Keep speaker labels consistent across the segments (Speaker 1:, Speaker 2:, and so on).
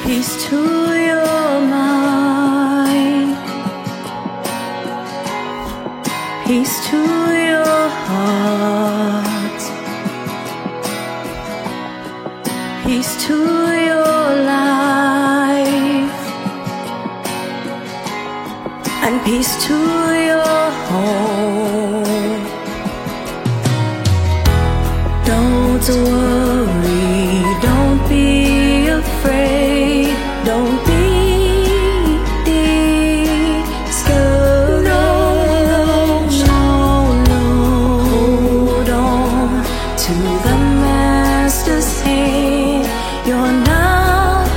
Speaker 1: Peace to your mind, peace to your heart, peace to your life, and peace to your home. Don't worry, don't be afraid, don't be discouraged. No, hold on to the Master's hand. You're not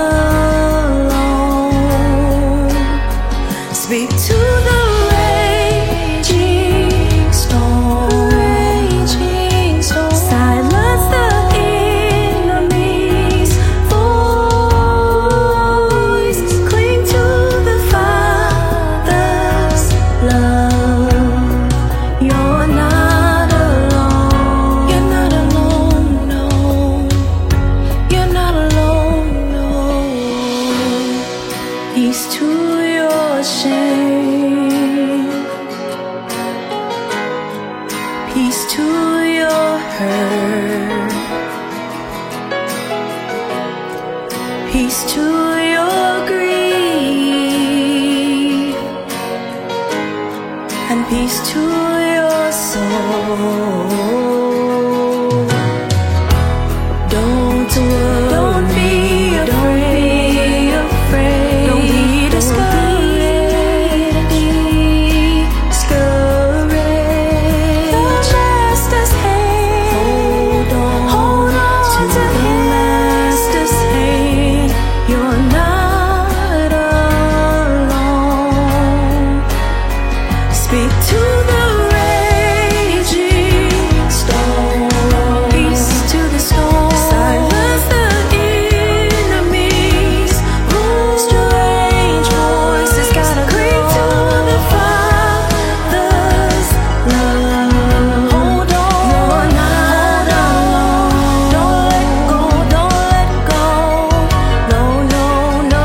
Speaker 1: alone. Speak to the raging storm. Silence the enemy's voice. Cling to the Father's love. You're not alone. You're not alone, no. You're not alone, no. Peace to your shame, peace to your hurt, peace to your grief, and peace to your soul. Don't worry, don't be afraid, don't be discouraged. The Master's hand, hold on to the Master's hand. You're not alone. Speak to the raging storm, peace to the storm. Silence the enemy's voice. Strange voices gotta cling to the Father's love. Hold on, you're not alone. Don't let go, don't let go. No, no, no.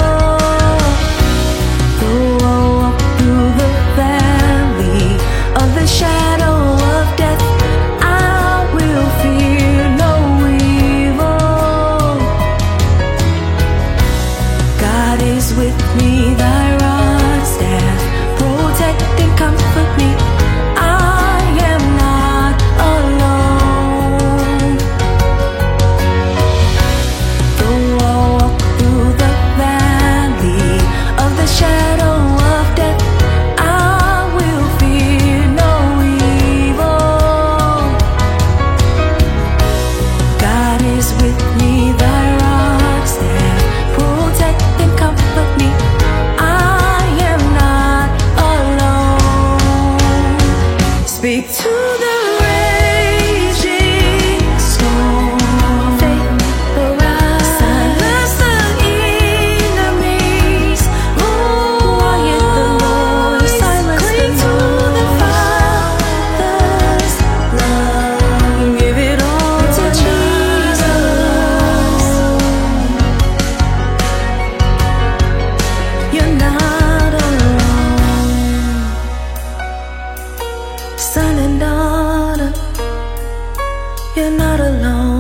Speaker 1: Though I walk through the valley of the shadow of death, I will fear no evil. God is with me, thy rod, staff, protect and comfort me. I am not alone. Though I walk through the valley of the shadow of death, I will fear no evil. God is with me, thy rod, staff, protect and comfort me. I am not alone. Speak to the raging storm. Faith arise. Silence the enemy's voice. Quiet the noise. Silence cling to the Father's love. Give it all to Jesus. You're not alone. Son and daughter, you're not alone.